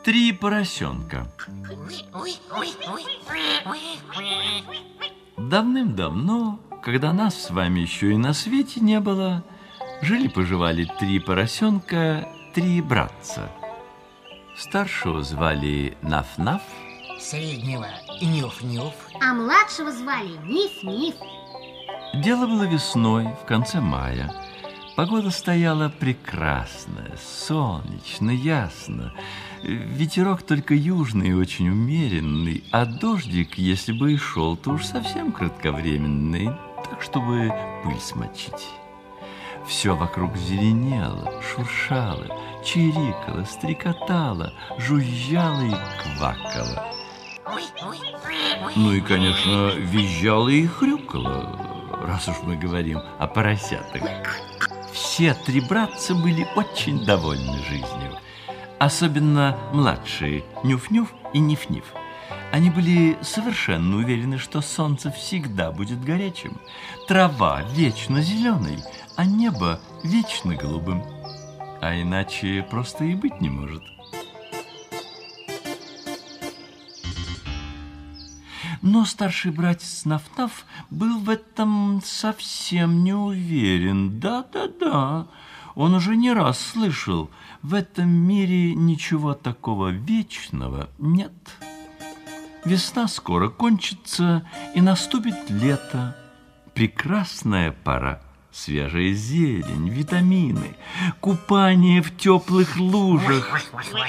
Три поросенка. Давным-давно, когда нас с вами еще и на свете не было, жили-поживали три поросенка, три братца. Старшего звали Наф-Наф, среднего Нюф-Нюф, а младшего звали Ниф-Ниф. Дело было весной, в конце мая. Погода стояла прекрасная, солнечно, ясно. Ветерок только южный и очень умеренный, а дождик, если бы и шел, то уж совсем кратковременный, так, чтобы пыль смочить. Все вокруг зеленело, шуршало, чирикало, стрекотало, жужжало и квакало. Ну и, конечно, визжало и хрюкало, раз уж мы говорим о поросятах. Все три братца были очень довольны жизнью. Особенно младшие Нюф-Нюф и Ниф-Ниф. Они были совершенно уверены, что солнце всегда будет горячим, трава вечно зеленой, а небо вечно голубым. А иначе просто и быть не может. Но старший братец Наф-Наф был в этом совсем не уверен. Да-да-да, он уже не раз слышал, в этом мире ничего такого вечного нет. Весна скоро кончится, и наступит лето. Прекрасная пора. Свежая зелень, витамины, купание в теплых лужах.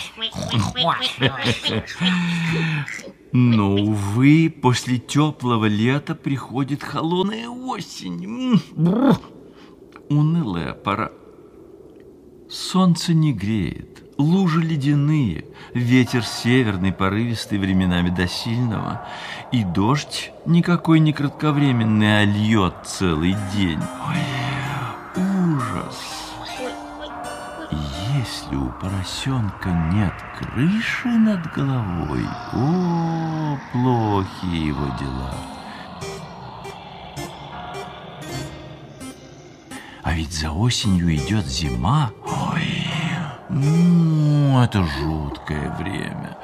Но, увы, после теплого лета приходит холодная осень. Унылая пора. Солнце не греет, лужи ледяные, ветер северный, порывистый, временами до сильного, и дождь никакой не кратковременный, а льет целый день. Ой, ужас! Если у поросенка нет крыши над головой, о, плохи его дела. А ведь за осенью идет зима. Ой, это жуткое время.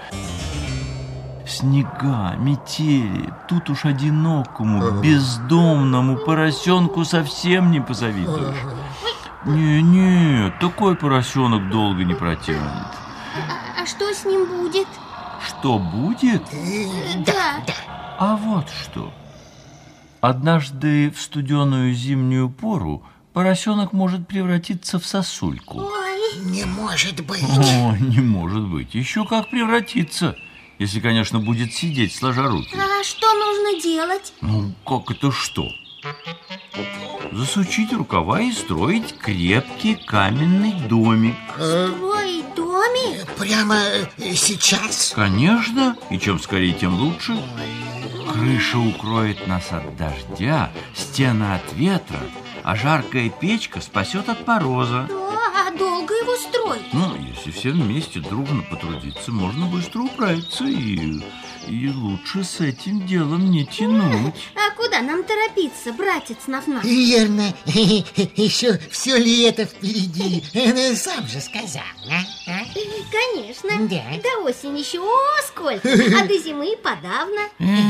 Снега, метели. Тут уж одинокому, бездомному поросенку совсем не позавидуешь. Не, такой поросенок долго не протянет. А что с ним будет? Что будет? Да. А вот что. Однажды в студеную зимнюю пору поросенок может превратиться в сосульку. Ой. Не может быть. О, не может быть. Еще как превратиться, если, конечно, будет сидеть сложа руки. А что нужно делать? Ну, как это что? Засучить рукава и строить крепкий каменный домик. Строить домик? Прямо сейчас? Конечно, и чем скорее, тем лучше. Крыша укроет нас от дождя, стены от ветра, а жаркая печка спасет от мороза. А долго его строить? Ну, если все вместе дружно потрудиться, можно быстро управиться и лучше с этим делом не тянуть. А куда нам торопиться, братец Наф-Наф? Верно. Еще все лето впереди. Сам же сказал, а? Конечно. Да. До осени еще сколько, а до зимы подавно.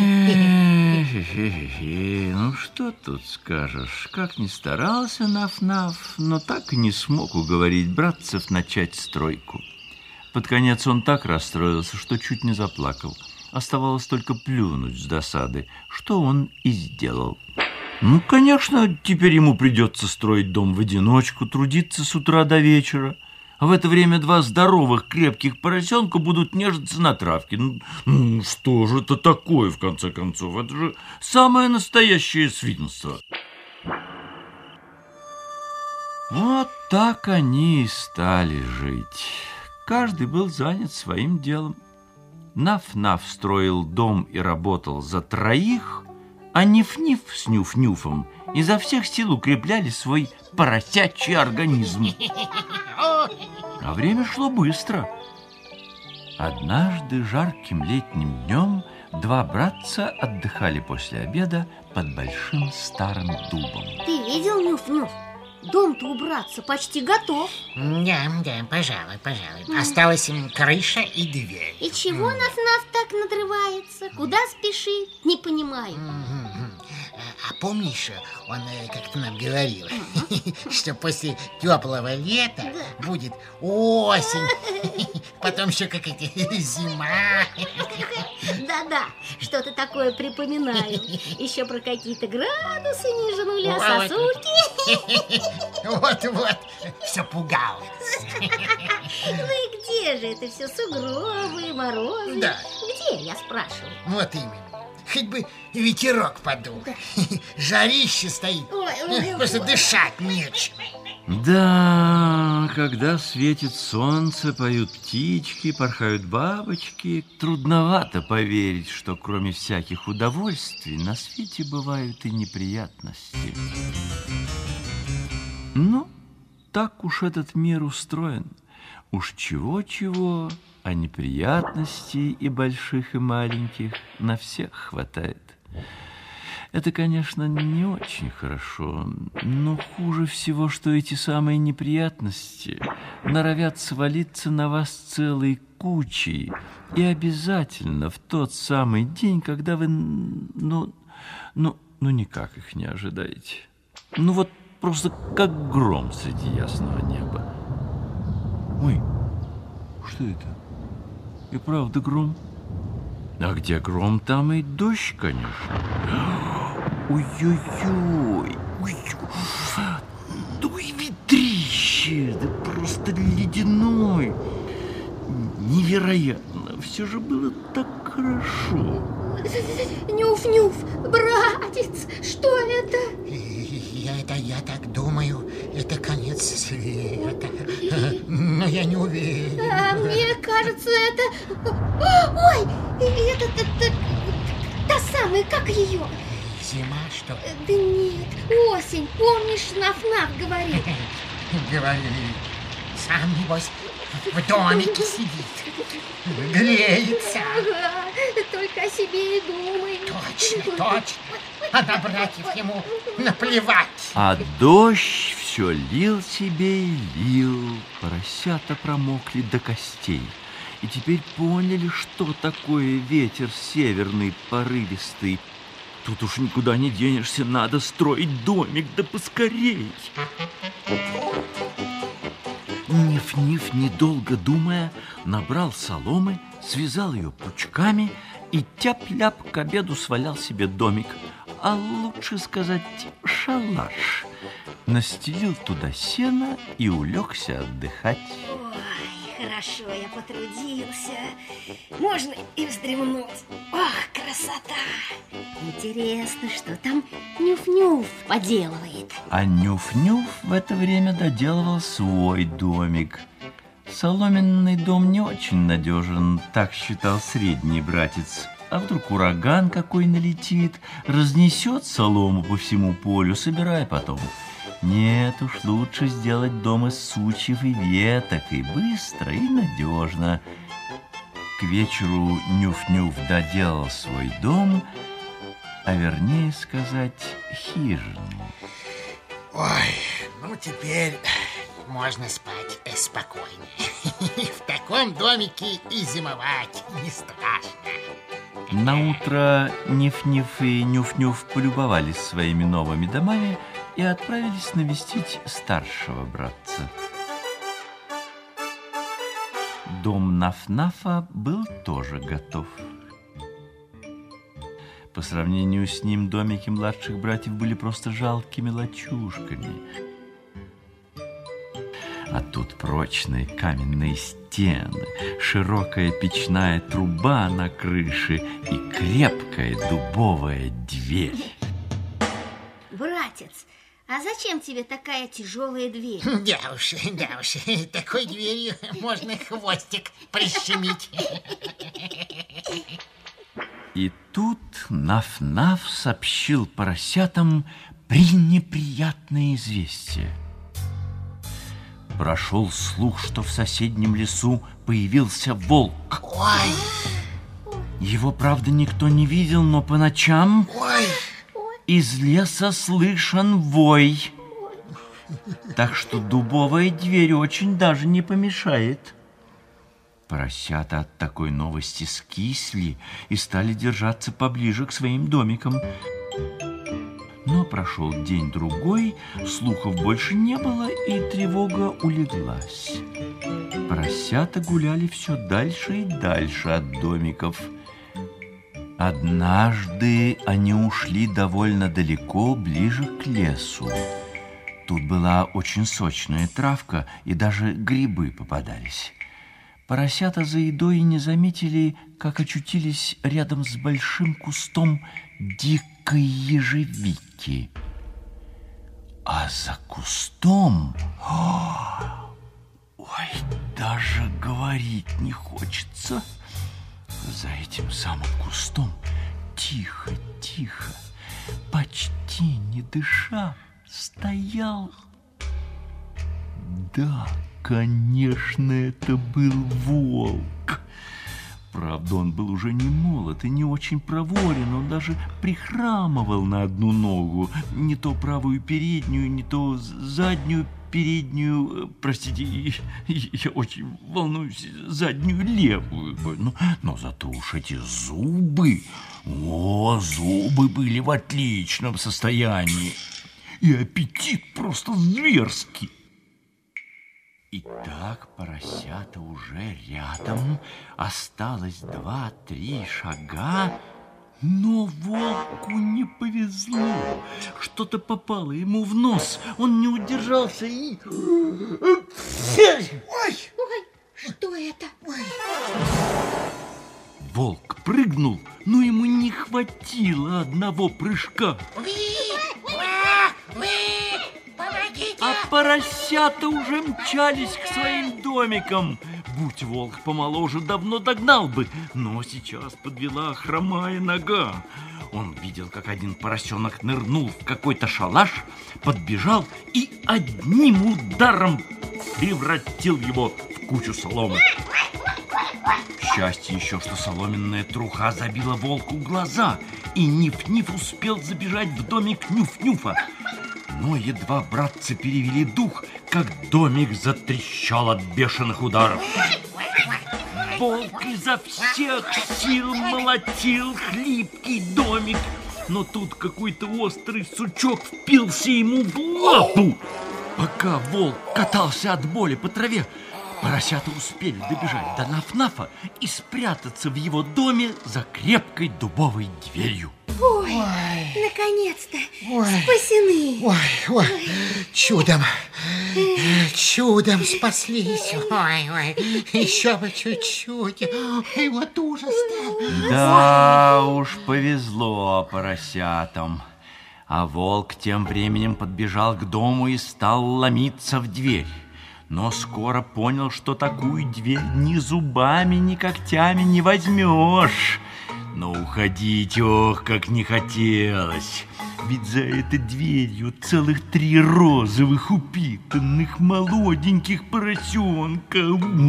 Ну, что тут скажешь? Как ни старался Наф-Наф, но так и не смог уговорить братцев начать стройку. Под конец он так расстроился, что чуть не заплакал. Оставалось только плюнуть с досады, что он и сделал. Ну, конечно, теперь ему придется строить дом в одиночку, трудиться с утра до вечера. А в это время два здоровых, крепких поросенка будут нежиться на травке. Ну, что же это такое, в конце концов? Это же самое настоящее свинство. Вот так они и стали жить. Каждый был занят своим делом. Наф-Наф строил дом и работал за троих, а Ниф-Ниф с Нюф-Нюфом изо всех сил укрепляли свой поросячий организм. А время шло быстро. Однажды жарким летним днем два братца отдыхали после обеда под большим старым дубом. Ты видел, Нюф-Нюф? дом-то убраться почти готов. Да, пожалуй. Осталась крыша и дверь. И чего Наф-Наф так надрывается? Куда спешит? Не понимаю. А помнишь, он как-то нам говорил, что после теплого лета будет осень, потом еще какая-то зима. Да-да, что-то такое припоминаю. Еще про какие-то градусы ниже нуля, сосульки. Вот, все пугалось. Ну и где же это все? Сугробы, морозы? Да. Где, я спрашиваю? Вот именно. Хоть бы ветерок подул. Жарище стоит. Просто дышать нечем. Да, когда светит солнце, поют птички, порхают бабочки, трудновато поверить, что кроме всяких удовольствий на свете бывают и неприятности. Но так уж этот мир устроен. Уж чего-чего, а неприятностей и больших, и маленьких на всех хватает. Это, конечно, не очень хорошо, но хуже всего, что эти самые неприятности норовят свалиться на вас целой кучей, и обязательно в тот самый день, когда вы, никак их не ожидаете. Ну вот просто как гром среди ясного неба. Ой, что это? И правда гром? А где гром, там и дождь, конечно. Ой-ой-ой, дуй ветрище, да просто ледяной. Невероятно, все же было так хорошо. Нюф-нюф, братец, что это? Я так думаю, это конец света. Но я не уверен. А мне кажется, это... Ой, это та самая, как ее? Зима, что? Да нет, осень. Помнишь, Наф-Наф говорил? Говорили. Сам, небось, в домике сидит. Греется. Ага, только о себе и думает. Точно. А на братьев ему наплевать. А дождь все лил себе и лил. Поросята промокли до костей. И теперь поняли, что такое ветер северный, порывистый. Тут уж никуда не денешься, надо строить домик, да поскорей. Ниф-Ниф, недолго думая, набрал соломы, связал ее пучками и тяп-ляп к обеду свалял себе домик, а лучше сказать шалаш. Настелил туда сено и улегся отдыхать. Ой, хорошо я потрудился. Можно и вздремнуть. Ох, красота! Интересно, что там Нюф-Нюф поделывает. А Нюф-Нюф в это время доделывал свой домик. Соломенный дом не очень надежен, так считал средний братец. А вдруг ураган какой налетит, разнесет солому по всему полю, собирай потом. Нет уж, лучше сделать дом из сучьев и веток, и быстро, и надежно. К вечеру Нюф-Нюф доделал свой дом, а вернее сказать, хижину. Ой, ну теперь можно спать спокойнее. В таком домике и зимовать не страшно. Наутро Ниф-Ниф и Нюф-Нюф полюбовались своими новыми домами и отправились навестить старшего братца. Дом Наф-Нафа был тоже готов. По сравнению с ним домики младших братьев были просто жалкими лачушками. А тут прочные каменные стены, широкая печная труба на крыше и крепкая дубовая дверь. Братец, а зачем тебе такая тяжелая дверь? Да уж, такой дверью можно хвостик прищемить. И тут Наф-Наф сообщил поросятам пренеприятное известие. Прошел слух, что в соседнем лесу появился волк. Ой! Его, правда, никто не видел, но по ночам Ой! из леса слышен вой. так что дубовая дверь очень даже не помешает. Поросята от такой новости скисли и стали держаться поближе к своим домикам. Но прошел день-другой, слухов больше не было, и тревога улеглась. Поросята гуляли все дальше и дальше от домиков. Однажды они ушли довольно далеко, ближе к лесу. Тут была очень сочная травка, и даже грибы попадались. Поросята за едой не заметили, как очутились рядом с большим кустом дикой ежевики. А за кустом... Ой, даже говорить не хочется. За этим самым кустом тихо-тихо, почти не дыша, стоял... Да, конечно, это был волк. Правда, он был уже не молод и не очень проворен. Он даже прихрамывал на одну ногу. Не то правую переднюю, не то заднюю переднюю. Простите, я очень волнуюсь, заднюю левую. Но зато уж эти зубы... зубы были в отличном состоянии. И аппетит просто зверский. Итак, поросята уже рядом, осталось 2-3 шага, но волку не повезло. Что-то попало ему в нос, он не удержался и... Ой, что это? Волк прыгнул, но ему не хватило одного прыжка. А поросята уже мчались к своим домикам. Будь волк помоложе, давно догнал бы, но сейчас подвела хромая нога. Он видел, как один поросенок нырнул в какой-то шалаш, подбежал и одним ударом превратил его в кучу соломы. Счастье еще, что соломенная труха забила волку глаза, и Ниф-Ниф успел забежать в домик Нюф-Нюфа. Но едва братцы перевели дух, как домик затрещал от бешеных ударов. Волк изо всех сил молотил хлипкий домик, но тут какой-то острый сучок впился ему в лапу. Пока волк катался от боли по траве, поросята успели добежать до Наф-Нафа и спрятаться в его доме за крепкой дубовой дверью. Ой, наконец-то спасены. Ой, чудом спаслись. Ой, еще бы чуть-чуть. И вот ужас-то. Да уж, повезло поросятам. А волк тем временем подбежал к дому и стал ломиться в дверь. Но скоро понял, что такую дверь ни зубами, ни когтями не возьмешь. Но уходить, как не хотелось. Ведь за этой дверью целых 3 розовых упитанных молоденьких поросенка.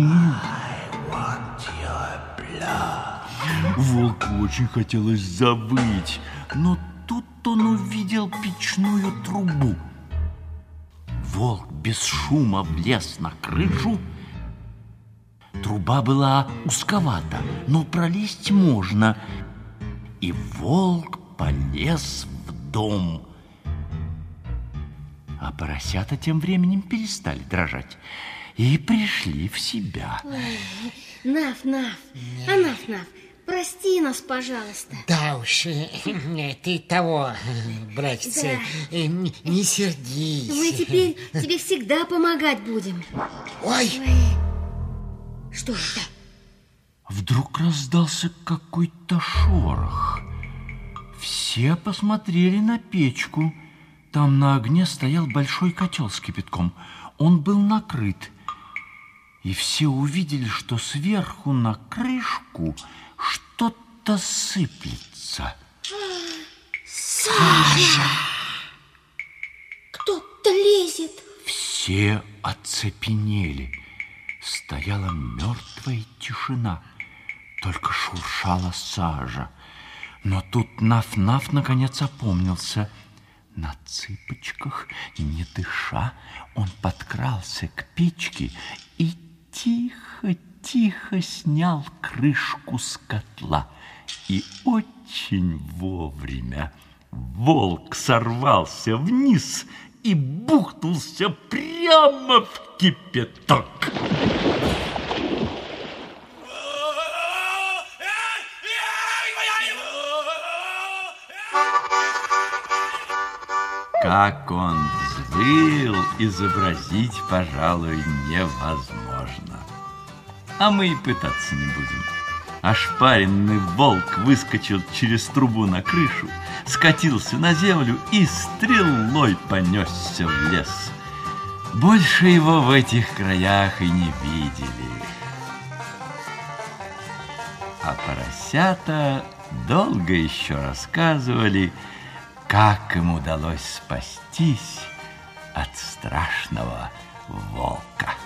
Волку очень хотелось завыть, но тут он увидел печную трубу. Волк без шума влез на крышу. Труба была узковата, но пролезть можно. И волк полез в дом. А поросята тем временем перестали дрожать и пришли в себя. Наф-Наф, Наф-Наф, прости нас, пожалуйста. Да уж, ты того, братец, да. Не сердись. Мы теперь тебе всегда помогать будем. Ой. Что это? Вдруг раздался какой-то шорох. Все посмотрели на печку. Там на огне стоял большой котел с кипятком. Он был накрыт. И все увидели, что сверху на крышку что-то сыплется. Саша! Кто-то лезет. Все оцепенели. Стояла мертвая тишина, только шуршала сажа. Но тут Наф-Наф наконец опомнился. На цыпочках, не дыша, он подкрался к печке и тихо-тихо снял крышку с котла. И очень вовремя волк сорвался вниз и бухнулся прямо в кипяток. Как он взвыл, изобразить, пожалуй, невозможно. А мы и пытаться не будем. Ошпаренный волк выскочил через трубу на крышу, скатился на землю и стрелой понесся в лес. Больше его в этих краях и не видели. А поросята долго еще рассказывали, как им удалось спастись от страшного волка.